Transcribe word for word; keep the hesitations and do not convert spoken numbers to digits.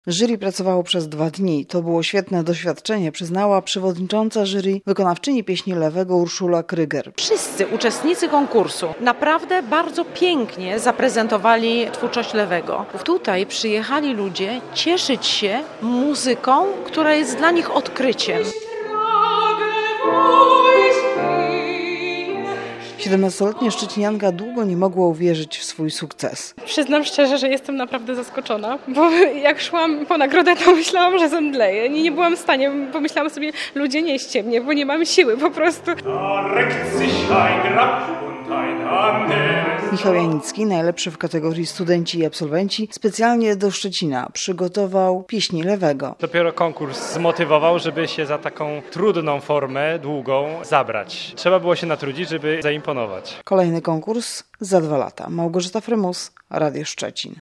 Jury pracowało przez dwa dni. To było świetne doświadczenie, przyznała przewodnicząca jury, wykonawczyni pieśni Lewego Urszula Kryger. Wszyscy uczestnicy konkursu naprawdę bardzo pięknie zaprezentowali twórczość Lewego. Tutaj przyjechali ludzie cieszyć się muzyką, która jest dla nich odkryciem. siedemnastoletnia szczecinianka długo nie mogła uwierzyć w swój sukces. Przyznam szczerze, że jestem naprawdę zaskoczona, bo jak szłam po nagrodę, to myślałam, że zemdleję. Nie, nie byłam w stanie, pomyślałam sobie, ludzie nieście mnie, bo nie mam siły po prostu. Michał Janicki, najlepszy w kategorii studenci i absolwenci, specjalnie do Szczecina przygotował pieśni Lewego. Dopiero konkurs zmotywował, żeby się za taką trudną formę, długą, zabrać. Trzeba było się natrudzić, żeby zaimponować. Kolejny konkurs za dwa lata. Małgorzata Frymus, Radio Szczecin.